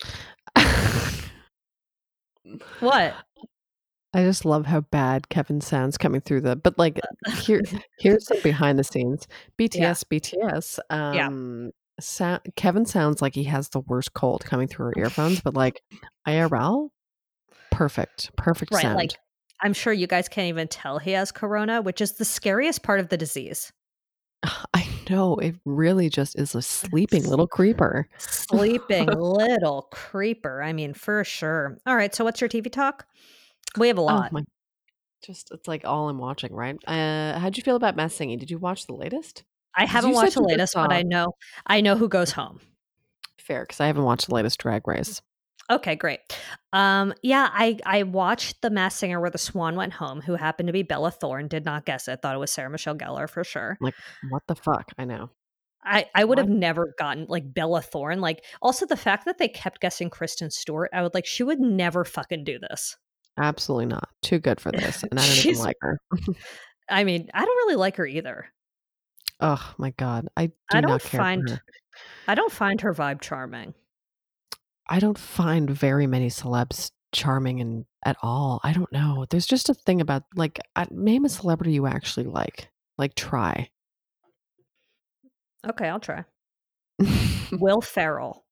What? I just love how bad Kevin sounds coming through but like here's some behind the scenes. BTS. Kevin sounds like he has the worst cold coming through our earphones, but like IRL, perfect Right, sound. like I'm sure you guys can't even tell he has corona, which is the scariest part of the disease. I know, it really just is a sleeping little creeper. Sleeping little creeper. I mean, for sure. All right, so what's your TV talk? We have a lot. Oh my, it's like all I'm watching, right? How'd you feel about Masked Singing? Did you watch the latest? I haven't watched the latest, but I know who goes home. Fair, because I haven't watched the latest Drag Race. Okay, great. Yeah, I watched The Masked Singer where the swan went home, who happened to be Bella Thorne. Did not guess it. Thought it was Sarah Michelle Gellar for sure. Like, what the fuck? I know. I would have never gotten like Bella Thorne. Like, also the fact that they kept guessing Kristen Stewart, I would like, she would never fucking do this. Absolutely not. Too good for this. And I don't even like her. I mean, I don't really like her either. Oh my God. I don't find her. I don't find her vibe charming. I don't find very many celebs charming and at all. I don't know. There's just a thing about like, name a celebrity you actually like. Like, try. Okay, I'll try. Will Ferrell.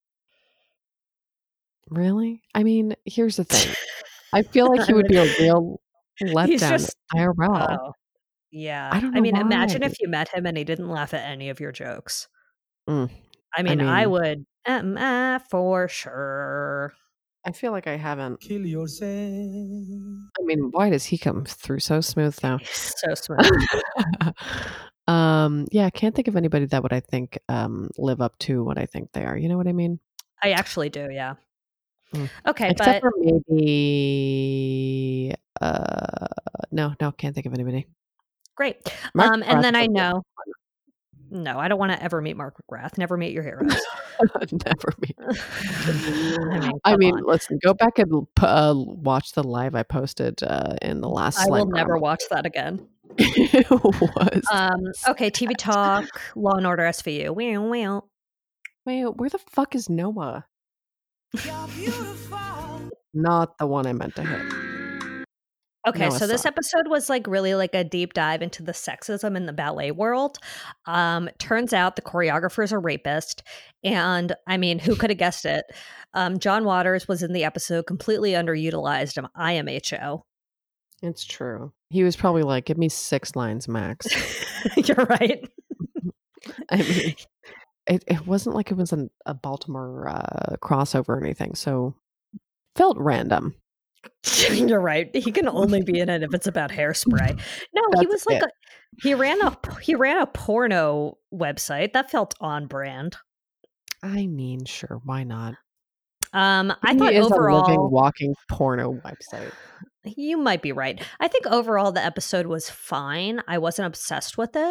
Really? I mean, here's the thing. I feel like he would be a real letdown IRL. Oh, yeah. I don't know. I mean, imagine if you met him and he didn't laugh at any of your jokes. I mean, I would for sure. I feel like I haven't. Kill yourself. I mean, why does he come through so smooth now? So smooth. Yeah, I can't think of anybody that would, I think, live up to what I think they are. You know what I mean? I actually do, yeah. Okay, except for maybe no, can't think of anybody. Great. And then I know. No, I don't want to ever meet Mark McGrath. Never meet your heroes. Never meet. I mean, listen, go back and watch the live I posted in the last. I will never watch that again. It was. Okay, TV talk. Law and Order SVU. Wait, where the fuck is Noah? You're beautiful. Not the one I meant to hit. Okay, so this episode was like really like a deep dive into the sexism in the ballet world. Turns out the choreographer is a rapist. And I mean, who could have guessed it? John Waters was in the episode completely underutilized of IMHO. It's true. He was probably like, give me 6 lines max. You're right. I mean, it wasn't like it was a Baltimore crossover or anything. So felt random. You're right. He can only be in it if it's about hairspray. No, he was like he ran a porno website that felt on brand. I mean, sure, why not? I thought overall a living, walking porno website. You might be right. I think overall the episode was fine. I wasn't obsessed with it.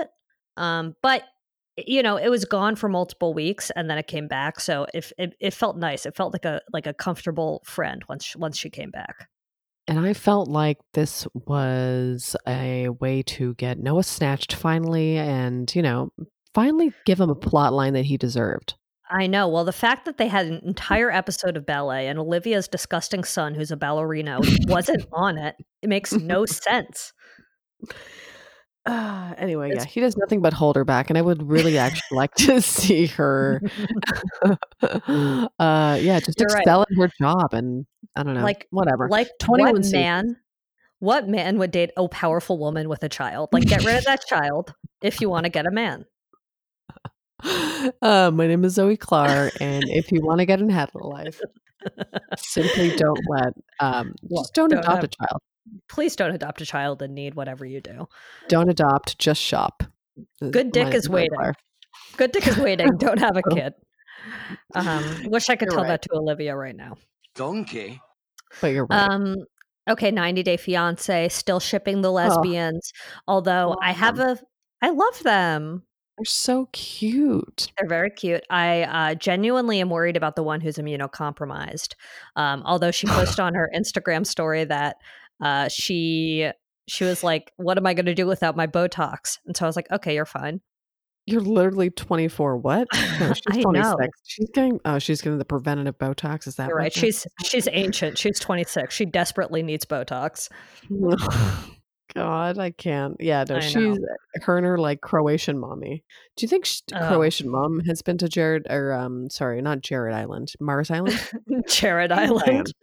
But it was gone for multiple weeks and then it came back. So it felt nice. It felt like a comfortable friend once she came back. And I felt like this was a way to get Noah snatched finally and, finally give him a plot line that he deserved. I know. Well, the fact that they had an entire episode of ballet and Olivia's disgusting son, who's a ballerina, wasn't on it, it makes no sense. Anyway, he does nothing but hold her back, and I would really actually like to see her, just excel at her job, and I don't know, whatever. Like, 21 what man would date a powerful woman with a child? Like, get rid of that child if you want to get a man. My name is Zoe Clark, and if you want to get ahead of life, simply don't adopt a child. Please don't adopt a child in need, whatever you do. Don't adopt, just shop. Good dick is waiting. Good dick is waiting. Don't have a kid. Wish I could tell that to Olivia right now. Donkey. But you're right. Okay, 90 Day Fiance, still shipping the lesbians. Although I love them. They're so cute. They're very cute. I genuinely am worried about the one who's immunocompromised. Although she posted on her Instagram story that she was like, what am I going to do without my Botox? And so I was like, okay, you're fine. You're literally 24. What? No, she's 26. Know. She's getting the preventative Botox. Is that you're right? She's ancient. She's 26. She desperately needs Botox. God, I can't. Yeah, no, she's her and her like Croatian mommy. Do you think Croatian mom has been to Jared or sorry, not Jared Island, Mars Island? Jared Island.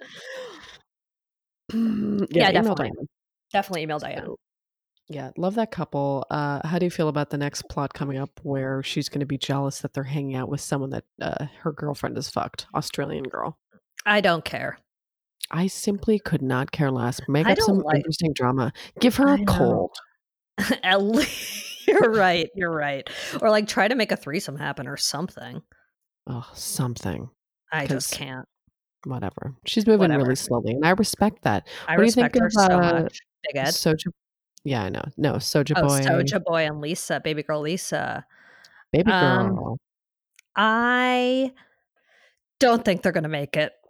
Yeah, definitely email Diane. So, yeah, love that couple. How do you feel about the next plot coming up where she's going to be jealous that they're hanging out with someone that her girlfriend is fucked, Australian girl? I don't care. I simply could not care less. Make up some interesting drama. Give her a cold. At least, you're right. Or like try to make a threesome happen or something. Oh, something. I just can't. Whatever. She's moving really slowly, and I respect that. I respect her so much. Big Ed. Soja. Yeah, I know. No, Soja Boy. Soja Boy and Lisa, baby girl Lisa. Baby girl. I don't think they're going to make it.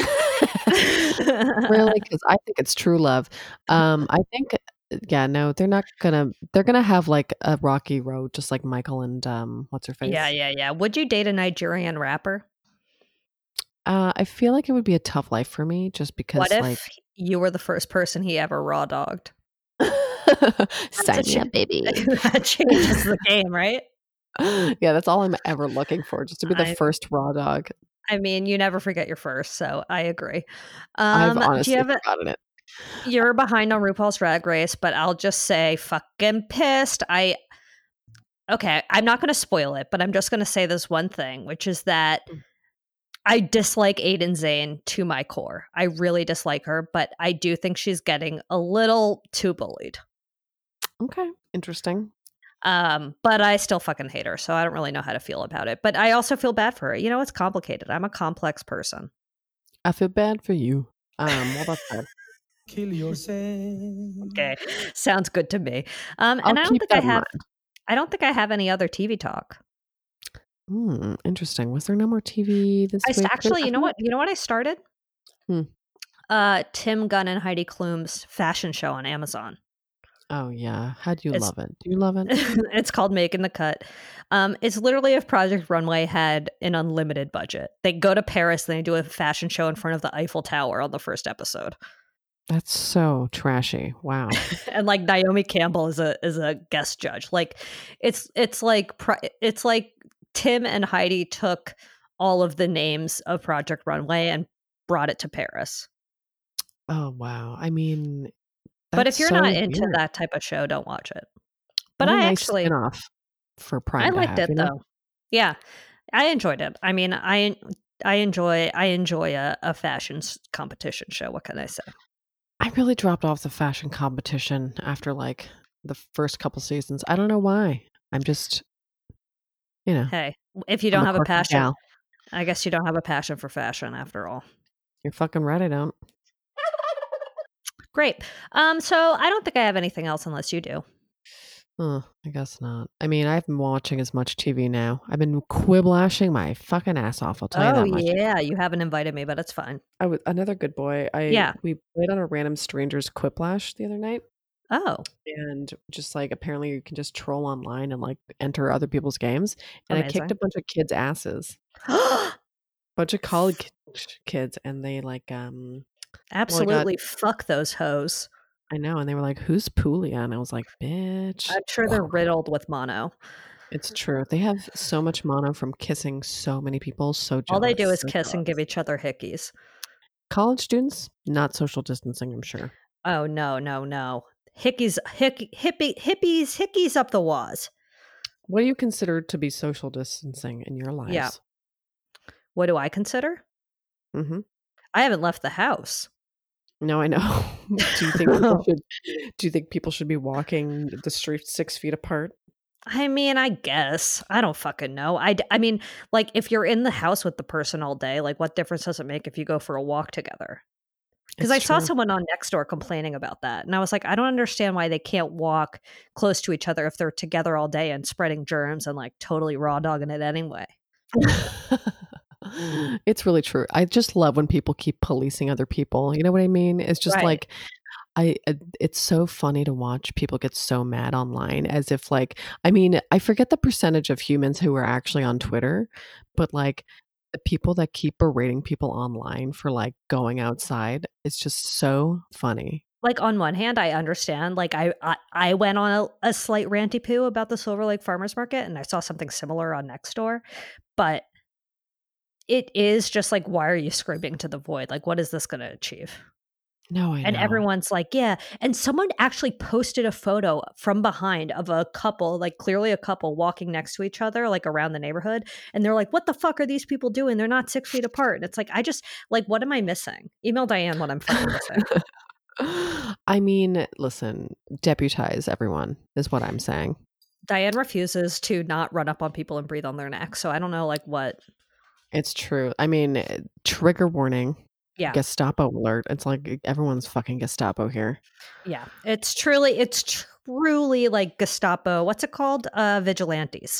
Really? Because I think it's true love. I think, they're not gonna. They're gonna have like a rocky road, just like Michael and what's her face. Yeah. Would you date a Nigerian rapper? I feel like it would be a tough life for me, just because. What if you were the first person he ever raw dogged? Sign me up, baby. That changes the game, right? Yeah, that's all I'm ever looking for, just to be the first raw dog. I mean, you never forget your first, so I agree. I've honestly forgotten it. You're behind on RuPaul's Drag Race, but I'll just say fucking pissed. I'm not going to spoil it, but I'm just going to say this one thing, which is that I dislike Aiden Zane to my core. I really dislike her, but I do think she's getting a little too bullied. Okay, interesting. But I still fucking hate her, so I don't really know how to feel about it. But I also feel bad for her. It's complicated. I'm a complex person. I feel bad for you. Well, that's bad. Kill yourself. Okay, sounds good to me. And I don't think I have any other TV talk. Interesting. Was there no more TV this week? Actually, you know what I started? Tim Gunn and Heidi Klum's fashion show on Amazon. Oh yeah, how do you love it? Do you love it? It's called Making the Cut. It's literally if Project Runway had an unlimited budget. They go to Paris and they do a fashion show in front of the Eiffel Tower on the first episode. That's so trashy. Wow. And like Naomi Campbell is a guest judge. Like it's like Tim and Heidi took all of the names of Project Runway and brought it to Paris. Oh wow. I mean, but if you're not into that type of show, don't watch it. But I actually spin-off for Prime. I liked it though. Yeah, I enjoyed it. I mean, I enjoy a fashion competition show. What can I say? I really dropped off the fashion competition after like the first couple seasons. I don't know why. I'm just, Hey, if you don't have a passion, I guess you don't have a passion for fashion after all. You're fucking right. I don't. Great. So I don't think I have anything else unless you do. I guess not. I mean, I've been watching as much TV now. I've been quiblashing my fucking ass off. I'll tell you Oh that much. yeah, you haven't invited me, but it's fine. I was another good boy. Yeah. We played on a random stranger's quiplash the other night. Oh, And just like apparently you can just troll online and like enter other people's games. And I kicked amazing. a bunch of kids' asses. Bunch of college kids, and they like Absolutely fuck those hoes. I know, and they were like, "Who's Poolia?" And I was like, "Bitch." I'm sure they're riddled with mono. It's true. They have so much mono from kissing so many people. So jealous. All they do is so kiss and jealous. give each other hickeys. College students, not social distancing, I'm sure. Oh no. Hickeys up the waz. What do you consider to be social distancing in your lives? Yeah. What do I consider? Mm-hmm. I haven't left the house. No, I know. Do you think people should be walking the street 6 feet apart? I mean, I guess. I don't fucking know. I mean, like, if you're in the house with the person all day, like, what difference does it make if you go for a walk together? Because I saw someone on Nextdoor complaining about that. And I was like, I don't understand why they can't walk close to each other if they're together all day and spreading germs and, like, totally raw dogging it anyway. It's really true. I just love when people keep policing other people. You know what I mean? It's just like it's so funny to watch people get so mad online as if like, I mean, I forget the percentage of humans who are actually on Twitter, but like the people that keep berating people online for like going outside, it's just so funny. Like, on one hand, I understand. Like, I went on a slight ranty poo about the Silver Lake Farmers Market, and I saw something similar on Nextdoor. But it is just like, why are you screaming to the void? Like, what is this going to achieve? No, I know. And everyone's like, yeah. And someone actually posted a photo from behind of a couple, like clearly a couple walking next to each other, like around the neighborhood. And they're like, what the fuck are these people doing? They're not 6 feet apart. And it's like, I just, like, what am I missing? Email Diane what I'm fucking missing. I mean, listen, deputize everyone is what I'm saying. Diane refuses to not run up on people and breathe on their neck. So I don't know, like, what. It's true. I mean, trigger warning. Yeah. Gestapo alert. It's like everyone's fucking Gestapo here. Yeah. It's truly like Gestapo. What's it called? Vigilantes.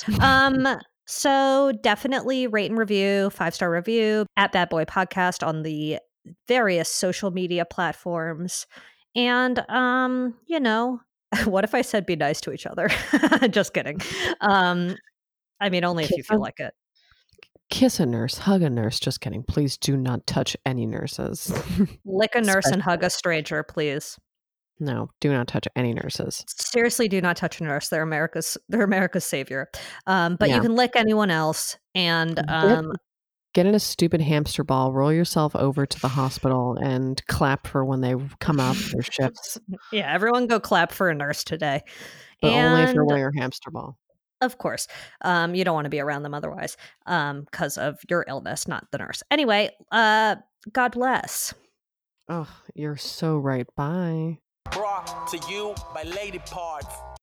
So definitely rate and review, 5-star review at Bad Boy Podcast on the various social media platforms. And you know, what if I said be nice to each other? Just kidding. I mean, only if you feel like it. Kiss a nurse, hug a nurse. Just kidding. Please do not touch any nurses. Lick a nurse and hug a stranger, please. No, do not touch any nurses. Seriously, do not touch a nurse. They're America's savior. But you can lick anyone else and get in a stupid hamster ball, roll yourself over to the hospital and clap for when they come out for their shifts. Yeah, everyone go clap for a nurse today. But only if you're wearing your hamster ball. Of course. You don't want to be around them otherwise because of your illness, not the nurse. Anyway, God bless. Oh, you're so right. Bye. Brought to you by Lady Parts.